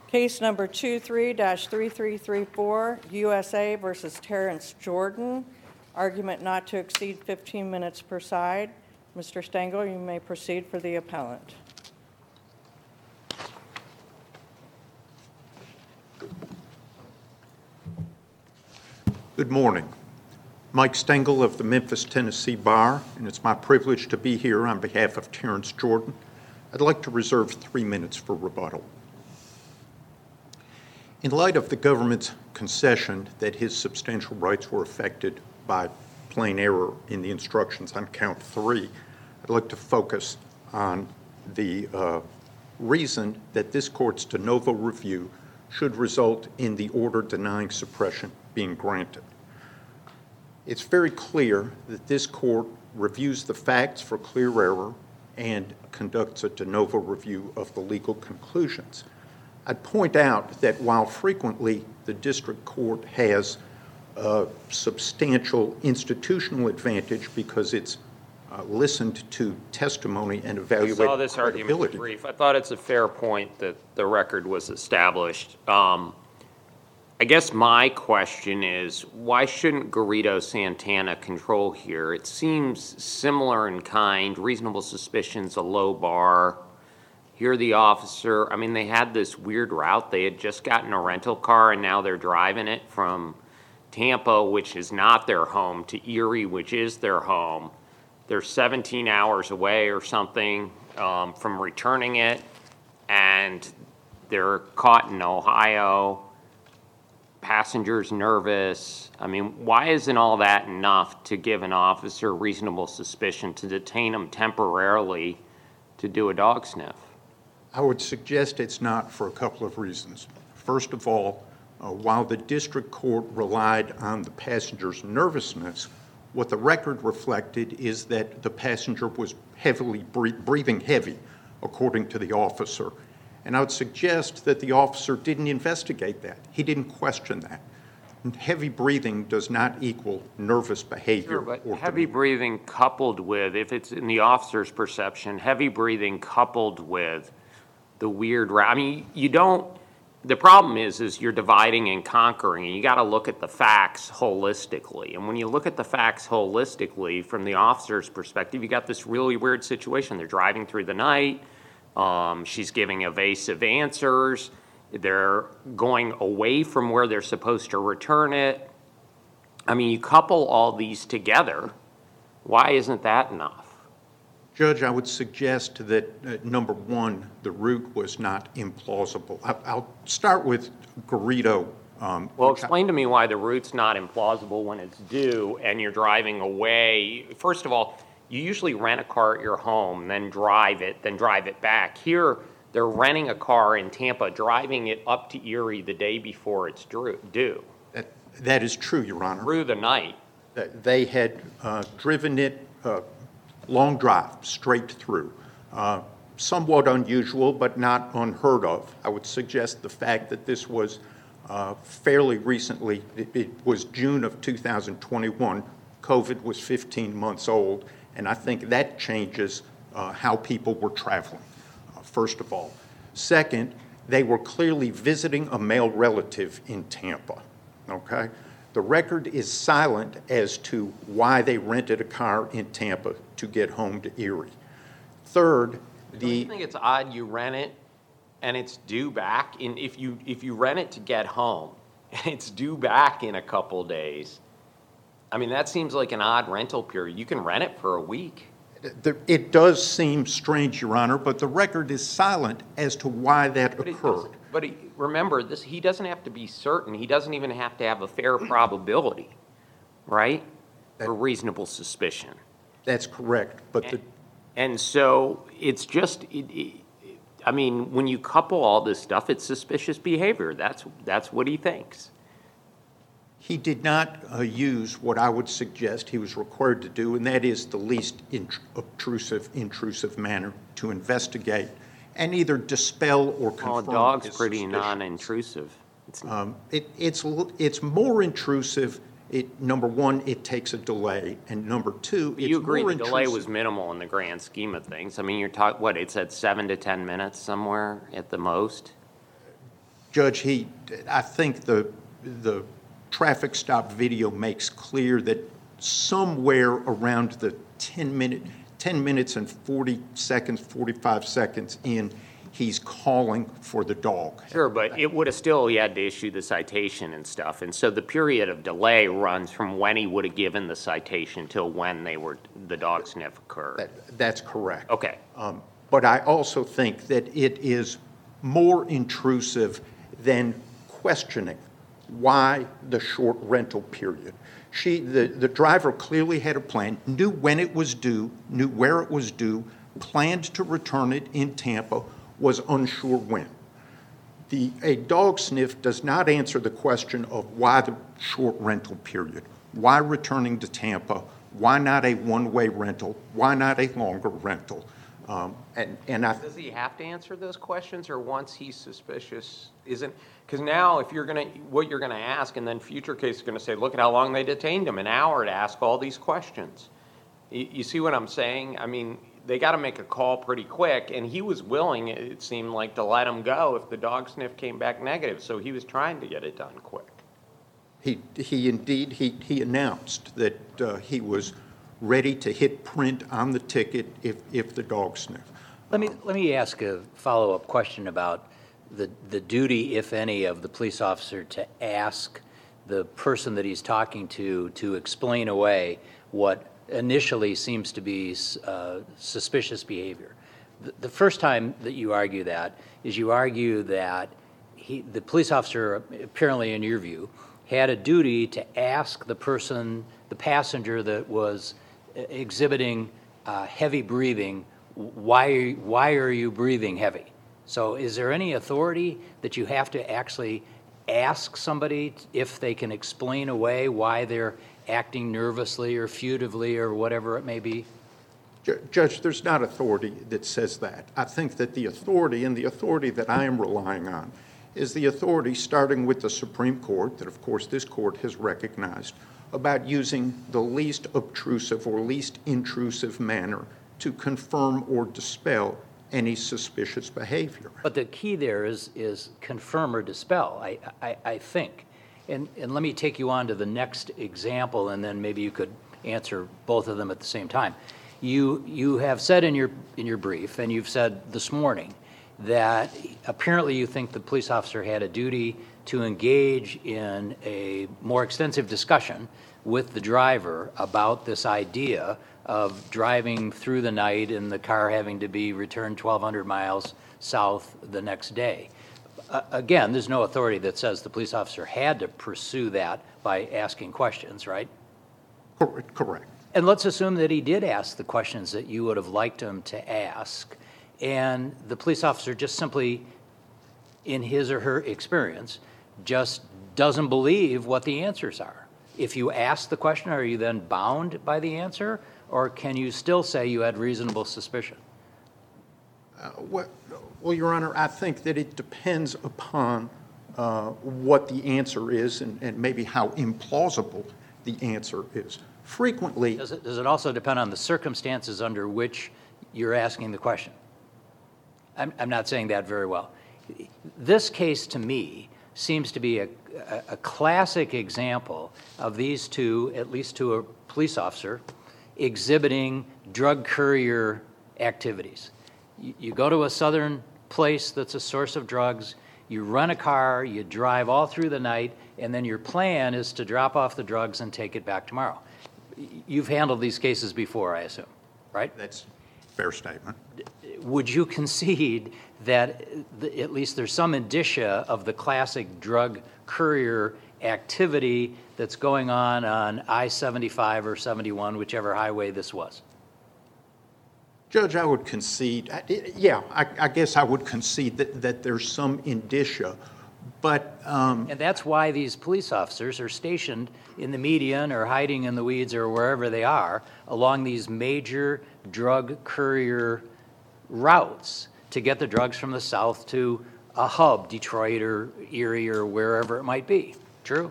Case number 23-3334, USA versus Terrence Jordan. Argument not to exceed 15 minutes per side. Mr. Stengel, you may proceed for the appellant. Good morning. Mike Stengel of the Memphis, Tennessee Bar, and it's my privilege to be here on behalf of Terrence Jordan. I'd like to reserve 3 minutes for rebuttal. In light of the government's concession that his substantial rights were affected by plain error in the instructions on count 3, I'd like to focus on the reason that this court's de novo review should result in the order denying suppression being granted. It's very clear that this court reviews the facts for clear error and conducts a de novo review of the legal conclusions. I'd point out that while frequently the district court has a substantial institutional advantage because it's listened to testimony and evaluated I saw this argument in brief. I thought it's a fair point that the record was established. I guess my question is, why shouldn't Garrido Santana control here? It seems similar in kind. Reasonable suspicion's a low bar. Here the officer, I mean, they had this weird route. They had just gotten a rental car, and now they're driving it from Tampa, which is not their home, to Erie, which is their home. They're 17 hours away or something from returning it, and they're caught in Ohio. Passengers nervous. I mean, why isn't all that enough to give an officer reasonable suspicion to detain him temporarily to do a dog sniff? I would suggest it's not for a couple of reasons. First of all, while the district court relied on the passenger's nervousness, what the record reflected is that the passenger was heavily breathing heavy, according to the officer. And I would suggest that the officer didn't investigate that. He didn't question that. And heavy breathing does not equal nervous behavior. Sure, but heavy breathing coupled with, if it's in the officer's perception, heavy breathing coupled with the weird, I mean, you don't, the problem is you're dividing and conquering, and you got to look at the facts holistically. And when you look at the facts holistically from the officer's perspective, you got this really weird situation. They're driving through the night. She's giving evasive answers. They're going away from where they're supposed to return it. I mean, you couple all these together. Why isn't that enough? Judge, I would suggest that, number one, the route was not implausible. I'll start with Garrido. Well, explain to me why the route's not implausible when it's due and you're driving away. First of all, you usually rent a car at your home, then drive it back. Here, they're renting a car in Tampa, driving it up to Erie the day before it's due. That is true, Your Honor. Through the night. They had driven it long drive, straight through. Somewhat unusual, but not unheard of. I would suggest the fact that this was fairly recently, it was June of 2021. COVID was 15 months old. And I think that changes how people were traveling, first of all. Second, they were clearly visiting a male relative in Tampa, okay? The record is silent as to why they rented a car in Tampa to get home to Erie. Third, Don't you think it's odd you rent it and it's due back? If you rent it to get home and it's due back in a couple days, I mean, that seems like an odd rental period. You can rent it for a week. It does seem strange, Your Honor, but the record is silent as to why that occurred. Remember, he doesn't have to be certain. He doesn't even have to have a fair probability, right? For reasonable suspicion. That's correct. And so it's just, I mean, when you couple all this stuff, it's suspicious behavior. That's what he thinks. He did not use what I would suggest he was required to do, and that is the least intrusive manner to investigate and either dispel or confirm. Well, a dog's pretty non-intrusive. It's more intrusive. Number one, it takes a delay, and number two, it's you agree more the delay was minimal in the grand scheme of things. I mean, you're talking, what, it's at 7 to 10 minutes somewhere at the most? Judge, I think the traffic stop video makes clear that somewhere around the 10 minutes and 40 seconds, 45 seconds in, he's calling for the dog. Sure, but it would have still, he had to issue the citation and stuff. And so the period of delay runs from when he would have given the citation till when the dog sniff occurred. That's correct. Okay. But I also think that it is more intrusive than questioning why the short rental period. The driver clearly had a plan, knew when it was due, knew where it was due, planned to return it in Tampa, was unsure when. A dog sniff does not answer the question of why the short rental period, why returning to Tampa, why not a one-way rental, why not a longer rental. Does he have to answer those questions, or once he's suspicious, isn't? Because now, if what you're gonna ask, and then future case is gonna say, look at how long they detained him, an hour to ask all these questions. You see what I'm saying? I mean, they got to make a call pretty quick, and he was willing, it seemed like, to let him go if the dog sniff came back negative. So he was trying to get it done quick. He indeed announced that he was ready to hit print on the ticket if the dog sniffed. Let me ask a follow-up question about the duty, if any, of the police officer to ask the person that he's talking to explain away what initially seems to be suspicious behavior. The first time that you argue that is you argue that the police officer, apparently in your view, had a duty to ask the passenger that was exhibiting heavy breathing, why are you breathing heavy? So is there any authority that you have to actually ask somebody if they can explain away why they're acting nervously or furtively or whatever it may be? Judge, there's not authority that says that. I think that the authority, and the authority that I am relying on, is the authority starting with the Supreme Court, that of course this court has recognized, about using the least obtrusive or least intrusive manner to confirm or dispel any suspicious behavior. But the key there is confirm or dispel, I think. And let me take you on to the next example, and then maybe you could answer both of them at the same time. You have said in your brief, and you've said this morning, that apparently you think the police officer had a duty to engage in a more extensive discussion with the driver about this idea of driving through the night and the car having to be returned 1,200 miles south the next day. Again, there's no authority that says the police officer had to pursue that by asking questions, right? Correct. And let's assume that he did ask the questions that you would have liked him to ask, and the police officer just simply, in his or her experience, just doesn't believe what the answers are. If you ask the question, are you then bound by the answer, or can you still say you had reasonable suspicion? Well, Your Honor, I think that it depends upon what the answer is and maybe how implausible the answer is. Frequently... Does it also depend on the circumstances under which you're asking the question? I'm not saying that very well. This case, to me, seems to be a classic example of these two, at least to a police officer, exhibiting drug courier activities. You go to a southern place that's a source of drugs, you rent a car, you drive all through the night, and then your plan is to drop off the drugs and take it back tomorrow. You've handled these cases before, I assume, right? That's a fair statement. Would you concede that at least there's some indicia of the classic drug courier activity that's going on I-75 or 71, whichever highway this was? Judge, I would concede, I guess I would concede that there's some indicia, but... And that's why these police officers are stationed in the median or hiding in the weeds or wherever they are along these major drug courier routes to get the drugs from the south to a hub, Detroit or Erie or wherever it might be. True?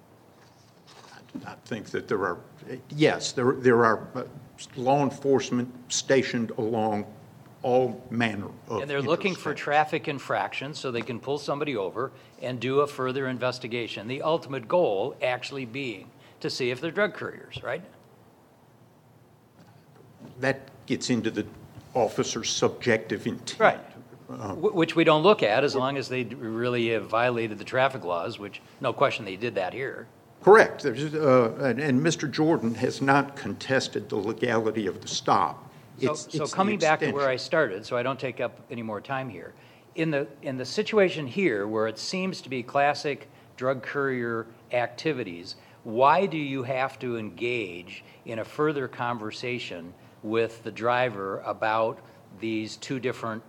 I think that there are, yes, there are law enforcement stationed along all manner of And they're looking for intersections. traffic infractions so they can pull somebody over and do a further investigation. The ultimate goal actually being to see if they're drug couriers, right? That gets into the officer's subjective intent. Right. Which we don't look at as long as they really have violated the traffic laws, which, no question, they did that here. Correct. And Mr. Jordan has not contested the legality of the stop. So It's the coming back to where I extension. started, so I don't take up any more time here. In the situation here where it seems to be classic drug courier activities, why do you have to engage in a further conversation with the driver about these two different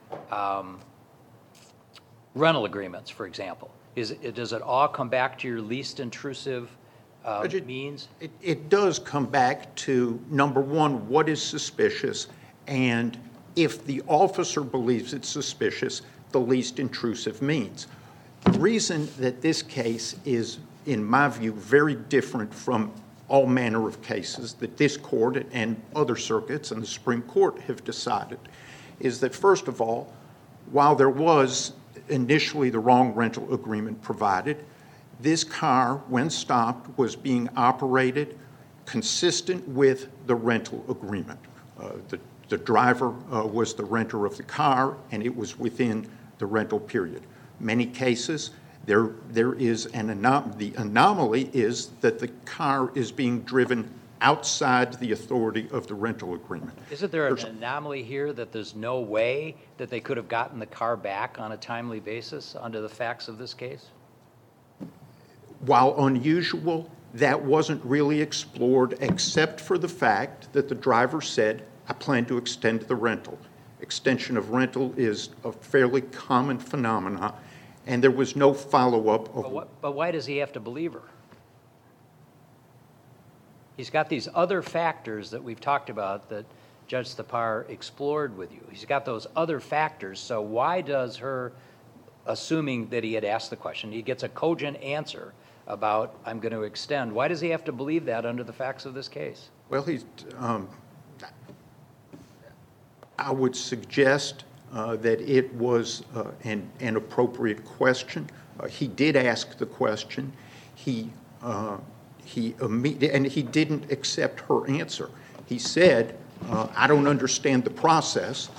rental agreements, for example? Does it all come back to your least intrusive means? It does come back to, number one, what is suspicious, and if the officer believes it's suspicious, the least intrusive means. The reason that this case is, in my view, very different from all manner of cases that this court and other circuits and the Supreme Court have decided is that, first of all, while there was initially the wrong rental agreement provided, this car, when stopped, was being operated consistent with the rental agreement. The driver was the renter of the car, and it was within the rental period. Many cases, there is the anomaly is that the car is being driven outside the authority of the rental agreement. Isn't there an anomaly here that there's no way that they could have gotten the car back on a timely basis under the facts of this case? While unusual, that wasn't really explored except for the fact that the driver said, I plan to extend the rental. Extension of rental is a fairly common phenomenon, and there was no follow-up of... But why does he have to believe her? He's got these other factors that we've talked about that Judge Thapar explored with you. He's got those other factors, so why does her, assuming that he had asked the question, he gets a cogent answer about, I'm going to extend, why does he have to believe that under the facts of this case? Well, I would suggest that it was an appropriate question. He did ask the question. And he didn't accept her answer. He said, I don't understand the process.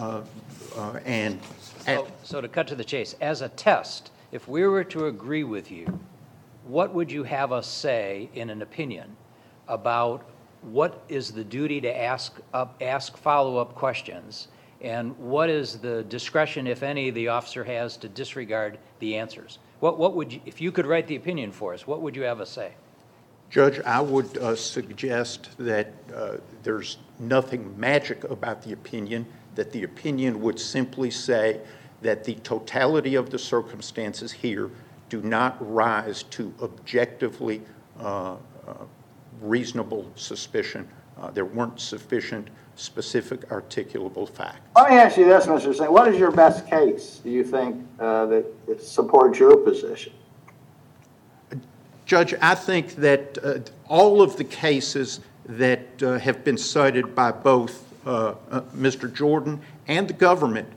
So to cut to the chase, as a test, if we were to agree with you, what would you have us say in an opinion about what is the duty to ask follow-up questions, and what is the discretion, if any, the officer has to disregard the answers? What would you, if you could write the opinion for us, what would you have us say? Judge, I would suggest that there's nothing magic about the opinion, that the opinion would simply say that the totality of the circumstances here do not rise to objectively reasonable suspicion. There weren't sufficient specific articulable facts. Let me ask you this, Mr. Singh. What is your best case, do you think, that supports your position? Judge, I think that all of the cases that have been cited by both Mr. Jordan and the government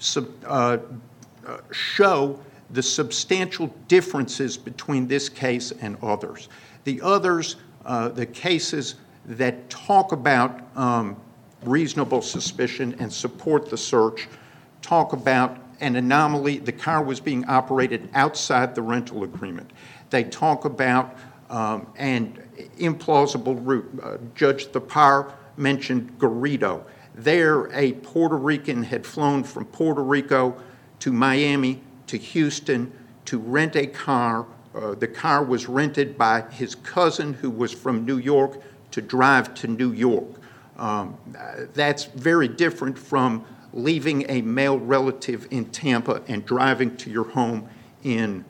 show the substantial differences between this case and others. The others, the cases that talk about reasonable suspicion and support the search, talk about an anomaly. The car was being operated outside the rental agreement. They talk about an implausible route. Judge Thapar mentioned Garrido. There, a Puerto Rican had flown from Puerto Rico to Miami to Houston to rent a car. The car was rented by his cousin, who was from New York, to drive to New York. That's very different from leaving a male relative in Tampa and driving to your home in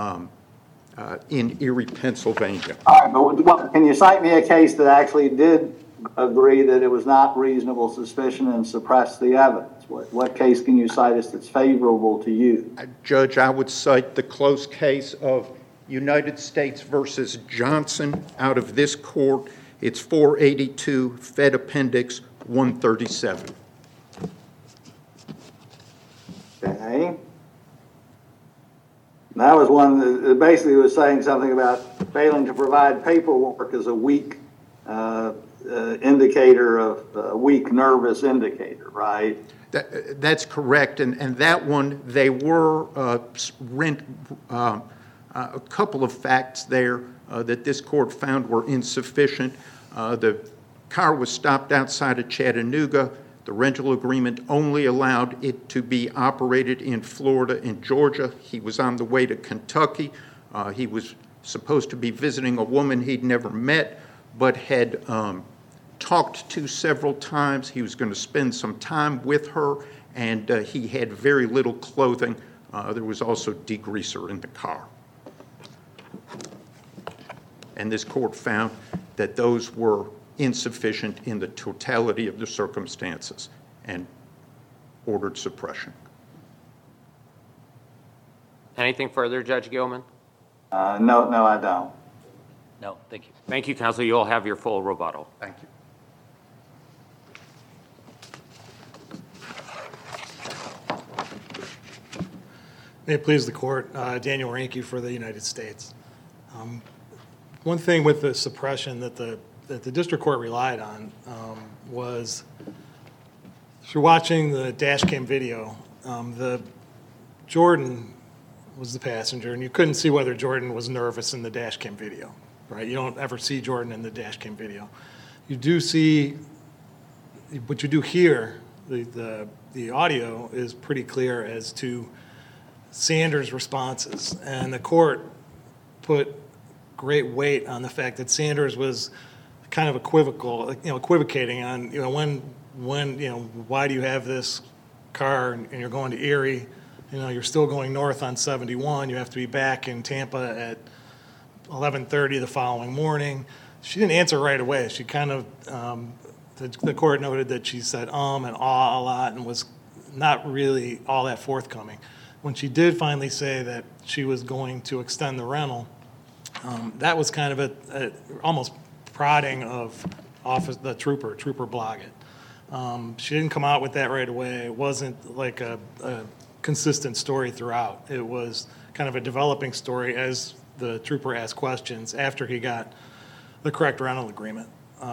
Erie, Pennsylvania. All right, but can you cite me a case that actually did agree that it was not reasonable suspicion and suppressed the evidence? What case can you cite us that's favorable to you? Judge, I would cite the close case of United States versus Johnson out of this court. It's 482 Fed Appendix 137. Okay. That was one that basically was saying something about failing to provide paperwork as a weak indicator of a weak nervous indicator, right? That's correct, and that one, they were a couple of facts there that this court found were insufficient. The car was stopped outside of Chattanooga. The rental agreement only allowed it to be operated in Florida and Georgia. He was on the way to Kentucky. He was supposed to be visiting a woman he'd never met, but had talked to several times. He was going to spend some time with her, and he had very little clothing. There was also degreaser in the car. And this court found that those were insufficient in the totality of the circumstances and ordered suppression. Anything further, Judge Gilman? No, I don't. No, thank you. Thank you, counsel. You'll have your full rebuttal. Thank you. May it please the court, Daniel Ranke for the United States. One thing with the suppression that the district court relied on was, through watching the dash cam video, Jordan was the passenger, and you couldn't see whether Jordan was nervous in the dash cam video, right? You don't ever see Jordan in the dash cam video. You do see, but you do hear the audio is pretty clear as to Sanders' responses, and the court put great weight on the fact that Sanders was kind of equivocating on, why do you have this car and you're going to Erie? You're still going north on 71. You have to be back in Tampa at 11:30 the following morning. She didn't answer right away. She kind of, the court noted that she said and ah a lot and was not really all that forthcoming. When she did finally say that she was going to extend the rental, that was kind of a almost prodding of the trooper Blodgett. She didn't come out with that right away. It wasn't like a consistent story throughout. It was kind of a developing story as the trooper asked questions after he got the correct rental agreement.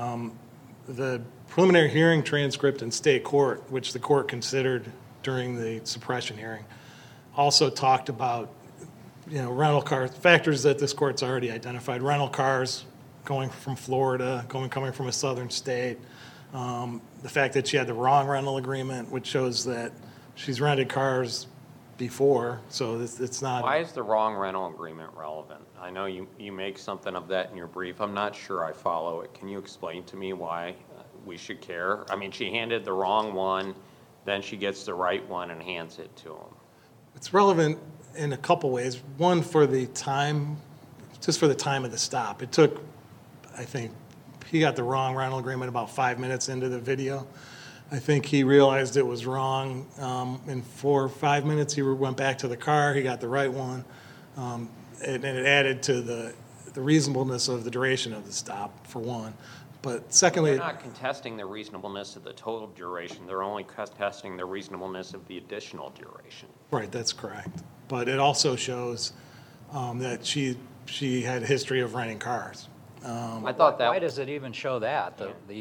The preliminary hearing transcript in state court, which the court considered during the suppression hearing, also talked about rental cars, factors that this court's already identified, rental cars going from Florida, coming from a southern state, the fact that she had the wrong rental agreement, which shows that she's rented cars before, so it's not. Why is the wrong rental agreement relevant? I know you make something of that in your brief. I'm not sure I follow it. Can you explain to me why we should care? I mean, she handed the wrong one, then she gets the right one and hands it to him. It's relevant in a couple ways. One, for the time, just for the time of the stop. It took, I think, he got the wrong rental agreement about 5 minutes into the video. I think he realized it was wrong. In 4 or 5 minutes, he went back to the car. He got the right one. And it added to the reasonableness of the duration of the stop, for one. But secondly, they're not contesting the reasonableness of the total duration. They're only contesting the reasonableness of the additional duration. Right, that's correct. But it also shows that she had a history of renting cars. I thought that. Why does it even show that?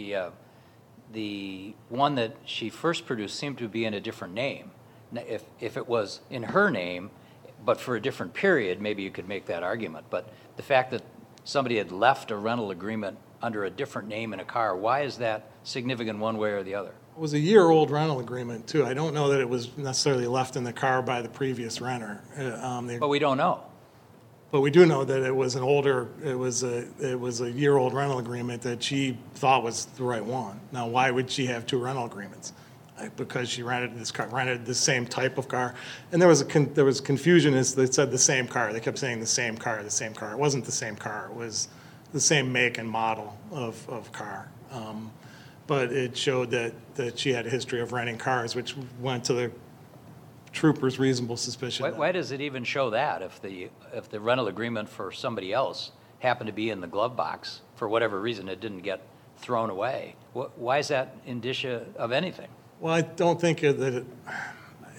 The one that she first produced seemed to be in a different name. If it was in her name, but for a different period, maybe you could make that argument. But the fact that somebody had left a rental agreement under a different name in a car, why is that significant one way or the other? It was a year-old rental agreement, too. I don't know that it was necessarily left in the car by the previous renter. But we don't know. But we do know that it was a year-old rental agreement that she thought was the right one. Now, why would she have 2 rental agreements? Because she rented the same type of car, and there was confusion as they said the same car. They kept saying the same car. It wasn't the same car. It was the same make and model of car. But it showed that she had a history of renting cars, which went to the trooper's reasonable suspicion. Why does it even show that if the rental agreement for somebody else happened to be in the glove box for whatever reason it didn't get thrown away? Why is that indicia of anything? Well, I don't think that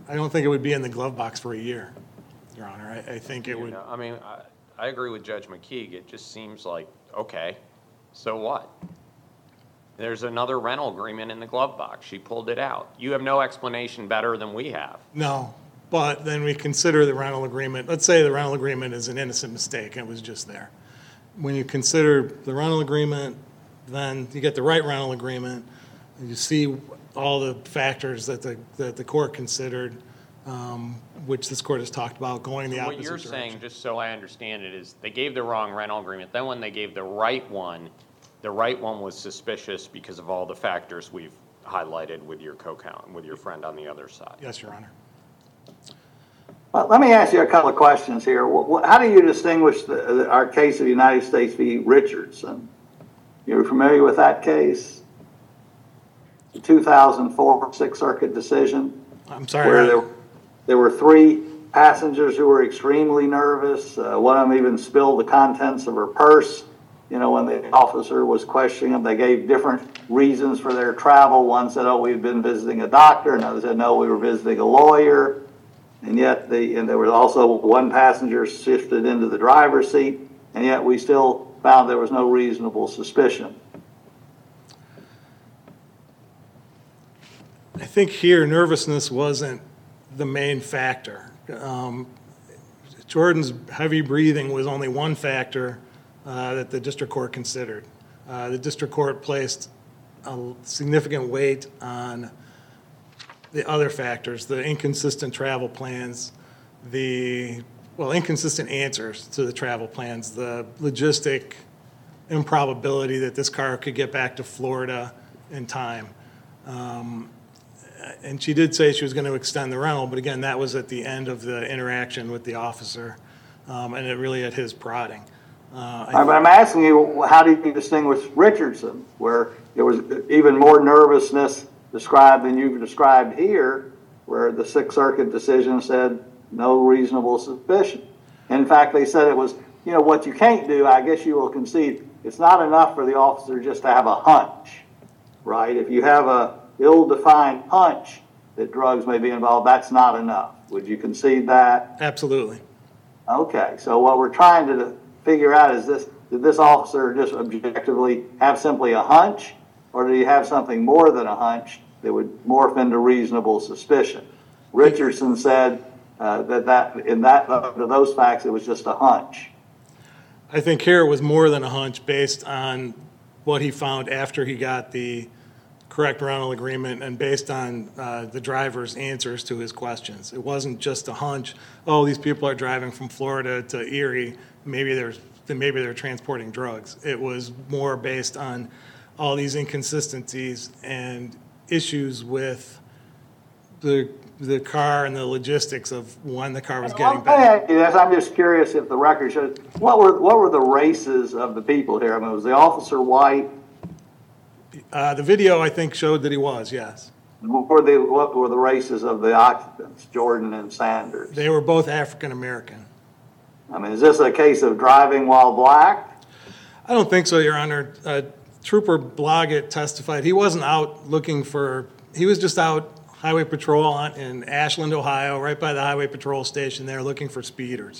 I don't think it would be in the glove box for a year, Your Honor. I think it would. I mean, I agree with Judge McKeague. It just seems like, okay, so what? There's another rental agreement in the glove box. She pulled it out. You have no explanation better than we have. No, but then we consider the rental agreement. Let's say the rental agreement is an innocent mistake and it was just there. When you consider the rental agreement, then you get the right rental agreement, and you see all the factors that the court considered, which this court has talked about going the opposite What you're direction. saying, just so I understand it, is they gave the wrong rental agreement. Then when they gave the right one was suspicious because of all the factors we've highlighted with your with your friend on the other side. Yes, Your Honor. Well, let me ask you a couple of questions here. How do you distinguish our case of United States v. Richardson? You're familiar with that case? The 2004 Sixth Circuit decision? I'm sorry. Where there were 3 passengers who were extremely nervous. One of them even spilled the contents of her purse. You know, when the officer was questioning them, they gave different reasons for their travel. One said, oh, we've been visiting a doctor. Another said, no, we were visiting a lawyer. And yet, there was also one passenger shifted into the driver's seat, and yet we still found there was no reasonable suspicion. I think here nervousness wasn't the main factor. Jordan's heavy breathing was only one factor that the district court considered. The district court placed a significant weight on the other factors, the inconsistent travel plans, inconsistent answers to the travel plans, the logistic improbability that this car could get back to Florida in time. And she did say she was going to extend the rental, but again, that was at the end of the interaction with the officer, and it really at his prodding. I'm asking you, how do you distinguish Richardson, where there was even more nervousness described than you've described here, where the Sixth Circuit decision said no reasonable suspicion? In fact, they said it was, you know, what you can't do, I guess you will concede, it's not enough for the officer just to have a hunch, right? If you have a ill-defined hunch that drugs may be involved, that's not enough. Would you concede that? Absolutely. Okay, so what we're trying to figure out is did this officer just objectively have simply a hunch, or did he have something more than a hunch that would morph into reasonable suspicion? Richardson said under those facts, it was just a hunch. I think here it was more than a hunch based on what he found after he got the correct rental agreement and based on the driver's answers to his questions. It wasn't just a hunch, oh, these people are driving from Florida to Erie, maybe they're transporting drugs. It was more based on all these inconsistencies and issues with the car and the logistics of when the car was getting back. I'm just curious if the record shows, what were the races of the people here? I mean, was the officer white? The video, I think, showed that he was, yes. What were the races of the occupants, Jordan and Sanders? They were both African American. I mean, is this a case of driving while black? I don't think so, Your Honor. Trooper Blodgett testified he wasn't out looking for, he was just out highway patrol in Ashland, Ohio, right by the highway patrol station there looking for speeders.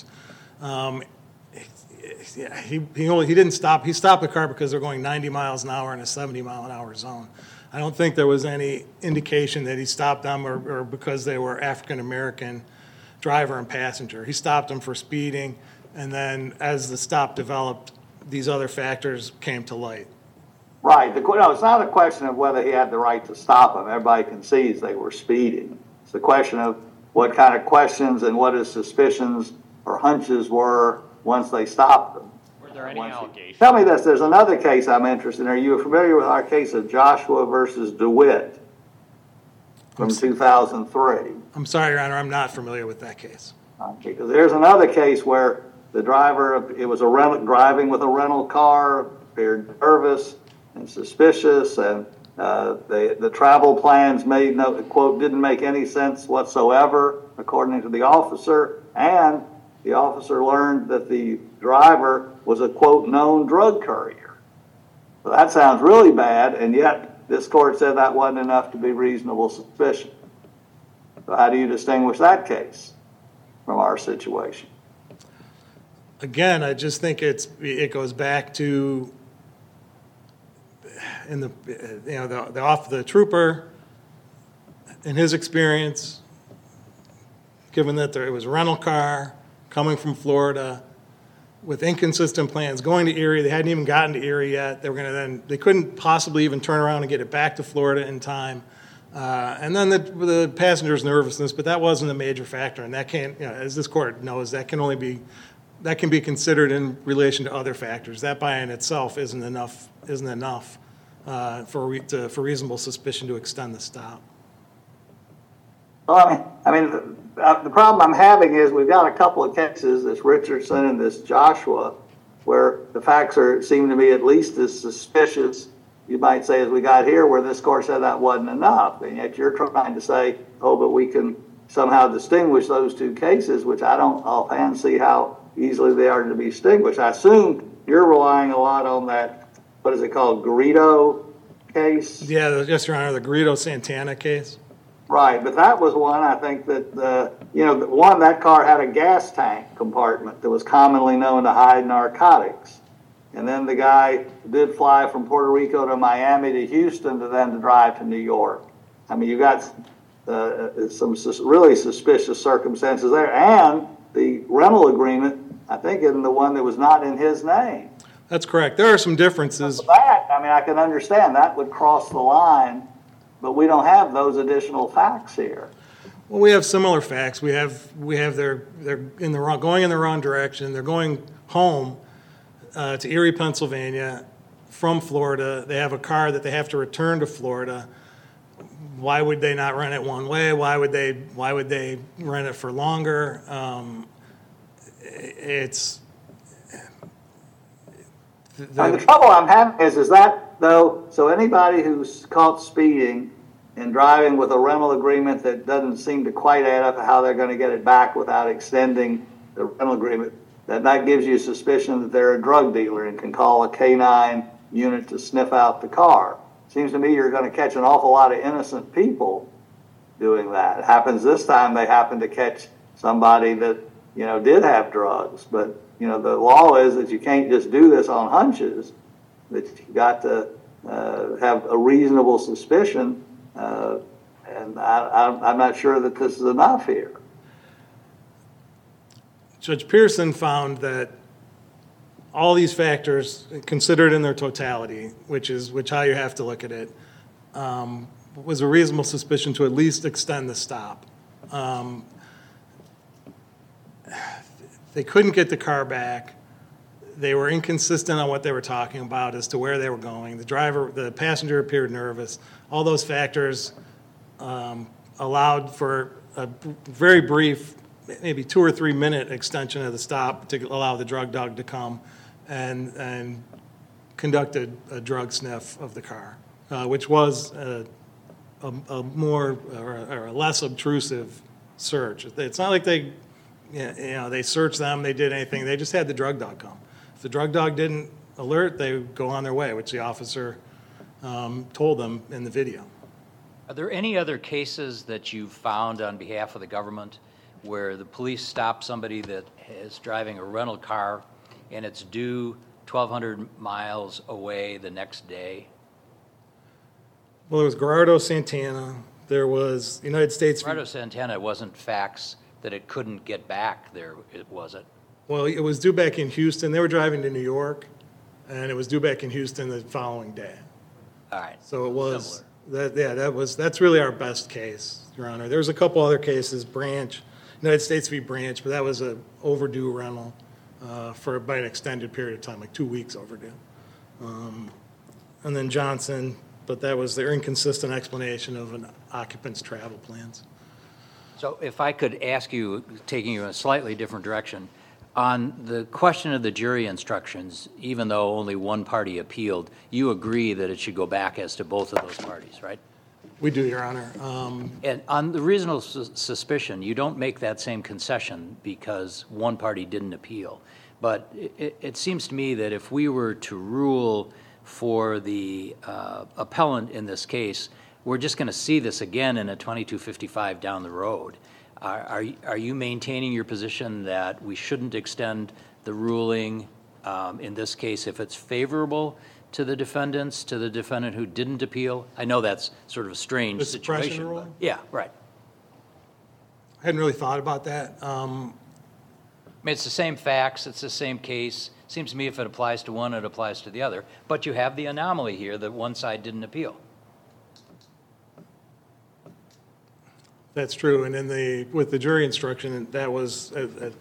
He didn't stop. He stopped the car because they're going 90 miles an hour in a 70 mile an hour zone. I don't think there was any indication that he stopped them or because they were African American driver and passenger. He stopped them for speeding, and then as the stop developed, these other factors came to light. Right. No, it's not a question of whether he had the right to stop them. Everybody concedes they were speeding. It's the question of what kind of questions and what his suspicions or hunches were once they stopped them. Were there any allegations? Tell me this. There's another case I'm interested in. Are you familiar with our case of Joshua versus DeWitt from 2003? I'm sorry, Your Honor, I'm not familiar with that case. Because there's another case where the driver, it was driving with a rental car, appeared nervous and suspicious, and the travel plans didn't make any sense whatsoever, according to the officer, and the officer learned that the driver was a, quote, known drug courier. So that sounds really bad, and yet this court said that wasn't enough to be reasonable suspicion. So how do you distinguish that case from our situation? Again, I just think it goes back to the trooper, in his experience, given that it was a rental car coming from Florida with inconsistent plans going to Erie. They hadn't even gotten to Erie yet. They couldn't possibly even turn around and get it back to Florida in time. And then the passenger's nervousness, but that wasn't a major factor, and that can't, as this court knows, that can be considered in relation to other factors. That by in itself isn't enough for reasonable suspicion to extend the stop. Well, the problem I'm having is we've got a couple of cases, this Richardson and this Joshua, where the facts seem to be at least as suspicious, you might say, as we got here, where this court said that wasn't enough. And yet you're trying to say, but we can somehow distinguish those two cases, which I don't offhand see how easily they are to be distinguished. I assume you're relying a lot on that, what is it called, Garrido case? Yeah, yes, Your Honor, the Garrido-Santana case. Right, but that was one, I think that, that car had a gas tank compartment that was commonly known to hide narcotics. And then the guy did fly from Puerto Rico to Miami to Houston to then to drive to New York. You got some really suspicious circumstances there. And the rental agreement, I think, in the one that was not in his name. That's correct. There are some differences. I can understand that would cross the line, but we don't have those additional facts here. Well, we have similar facts. We have they're going in the wrong direction. They're going home to Erie, Pennsylvania, from Florida. They have a car that they have to return to Florida. Why would they not rent it one way? Why would they rent it for longer? The trouble I'm having is that, though, so anybody who's caught speeding and driving with a rental agreement that doesn't seem to quite add up to how they're going to get it back without extending the rental agreement, that gives you suspicion that they're a drug dealer and can call a K-9 unit to sniff out the car. Seems to me you're going to catch an awful lot of innocent people doing that. It happens this time they happen to catch somebody that, did have drugs, but the law is that you can't just do this on hunches, that you got to have a reasonable suspicion, and I'm not sure that this is enough here. Judge Pearson found that all these factors, considered in their totality, which how you have to look at it, was a reasonable suspicion to at least extend the stop. They couldn't get the car back. They were inconsistent on what they were talking about as to where they were going. The passenger appeared nervous. All those factors allowed for a very brief, maybe 2 or 3 minute extension of the stop to allow the drug dog to come and conducted a drug sniff of the car, which was a more or a less obtrusive search. It's not like they searched them, they did anything. They just had the drug dog come. If the drug dog didn't alert, they would go on their way, which the officer told them in the video. Are there any other cases that you've found on behalf of the government where the police stop somebody that is driving a rental car and it's due 1,200 miles away the next day? Well, there was Garrido-Santana. There was United States. Garrido-Santana wasn't facts that it couldn't get back there, was it? Well, it was due back in Houston. They were driving to New York, and it was due back in Houston the following day. All right. So it was that's really our best case, Your Honor. There's a couple other cases, Branch, United States v. Branch, but that was an overdue rental by an extended period of time, like 2 weeks overdue. And then Johnson, but that was their inconsistent explanation of an occupant's travel plans. So if I could ask you, taking you in a slightly different direction, on the question of the jury instructions, even though only one party appealed, you agree that it should go back as to both of those parties, right? We do, Your Honor. And on the reasonable suspicion, you don't make that same concession because one party didn't appeal. But it seems to me that if we were to rule for the appellant in this case, we're just going to see this again in a 2255 down the road. Are you maintaining your position that we shouldn't extend the ruling, in this case, if it's favorable to the defendants, to the defendant who didn't appeal? I know that's sort of a strange The situation. suppression but- ruling? Yeah, right. I hadn't really thought about that. I mean, it's the same facts, it's the same case. Seems to me if it applies to one, it applies to the other. But you have the anomaly here that one side didn't appeal. That's true, and with the jury instruction, that was,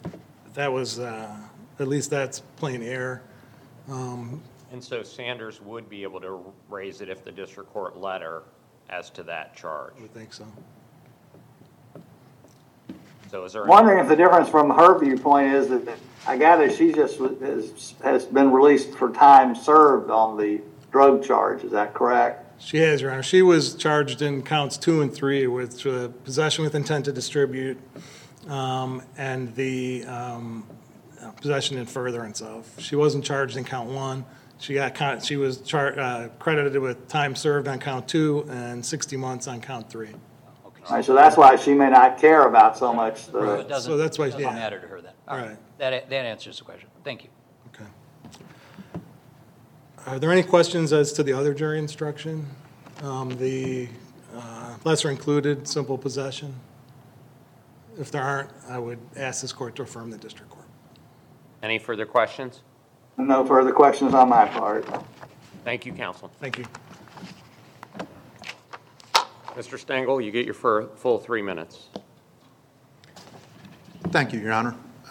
at least that's plain error. And so Sanders would be able to raise it if the district court let her as to that charge. I would think so. So is there? Wondering if the difference from her viewpoint is that I gather she just has been released for time served on the drug charge. Is that correct? She has, Your Honor. She was charged in counts 2 and 3 with possession with intent to distribute and the possession in furtherance of. She wasn't charged in count 1. She was credited with time served on count 2 and 60 months on count 3. All right, so that's why she may not care about so much So the. it doesn't, So that's why- doesn't yeah. matter to her then. All Right. That answers the question. Thank you. Okay. Are there any questions as to the other jury instruction? The lesser included simple possession? If there aren't, I would ask this court to affirm the district court. Any further questions? No further questions on my part. Thank you, counsel. Thank you. Mr. Stengel, you get your full 3 minutes. Thank you, Your Honor.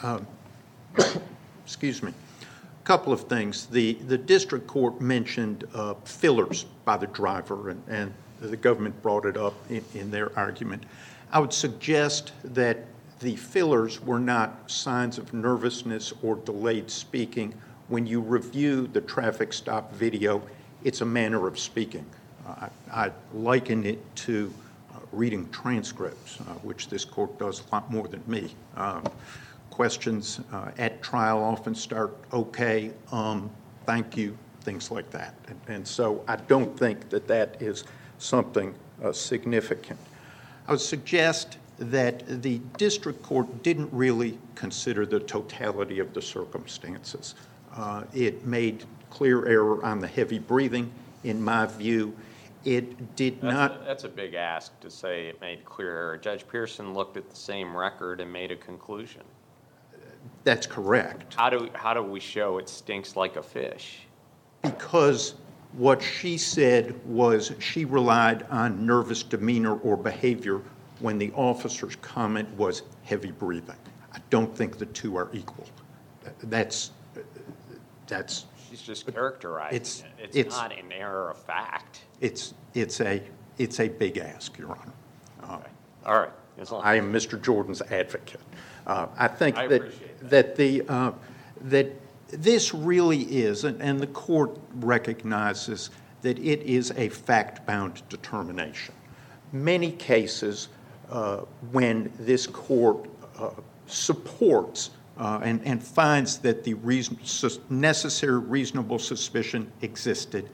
Excuse me. A couple of things. The district court mentioned fillers by the driver, and the government brought it up in their argument. I would suggest that the fillers were not signs of nervousness or delayed speaking. When you review the traffic stop video, it's a manner of speaking. I liken it to reading transcripts, which this court does a lot more than me. Questions at trial often start, okay, thank you, things like that. And so I don't think that that is something significant. I would suggest that the district court didn't really consider the totality of the circumstances. It made clear error on the heavy breathing, in my view. It did not. That's a big ask to say it made clear error. Judge Pearson looked at the same record and made a conclusion. That's correct. How do we show it stinks like a fish? Because what she said was she relied on nervous demeanor or behavior when the officer's comment was heavy breathing. I don't think the two are equal. That's. She's just characterizing it. It's not an error of fact. It's a big ask, Your Honor. Okay. All right. I am Mr. Jordan's advocate. I think I that appreciate that this really is, and the court recognizes that it is a fact-bound determination. Many cases when this court supports and finds that the necessary reasonable suspicion existed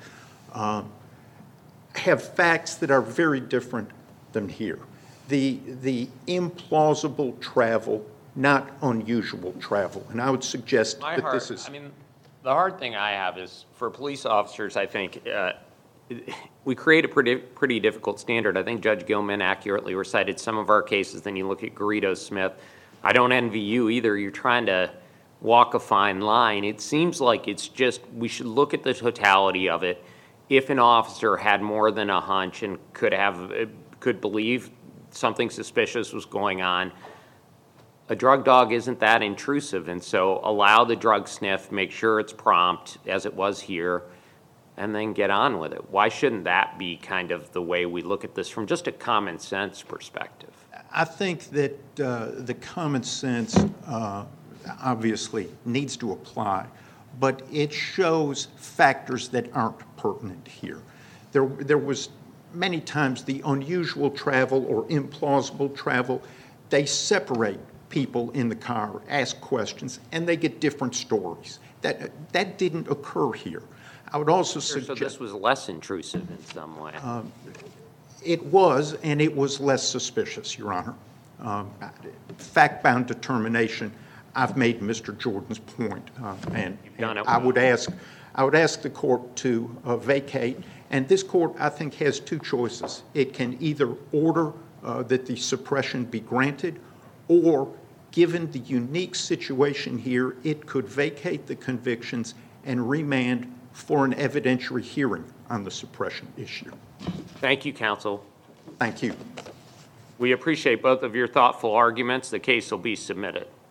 have facts that are very different than here. The implausible travel, not unusual travel. And I would suggest that this is... The hard thing I have is for police officers, I think, we create a pretty difficult standard. I think Judge Gilman accurately recited some of our cases. Then you look at Garrido Smith. I don't envy you either. You're trying to walk a fine line. It seems like it's just, we should look at the totality of it. If an officer had more than a hunch and could believe something suspicious was going on, a drug dog isn't that intrusive, and so allow the drug sniff, make sure it's prompt, as it was here, and then get on with it. Why shouldn't that be kind of the way we look at this from just a common sense perspective? I think that the common sense obviously needs to apply, but it shows factors that aren't pertinent here. There was many times the unusual travel or implausible travel, they separate people in the car, ask questions, and they get different stories. That didn't occur here. I would also suggest... So this was less intrusive in some way. It was, and it was less suspicious, Your Honor. Fact-bound determination, I've made Mr. Jordan's point, and done it I well. would ask the court to vacate, and this court, I think, has two choices. It can either order that the suppression be granted, or, given the unique situation here, it could vacate the convictions and remand for an evidentiary hearing on the suppression issue. Thank you, counsel. Thank you. We appreciate both of your thoughtful arguments. The case will be submitted.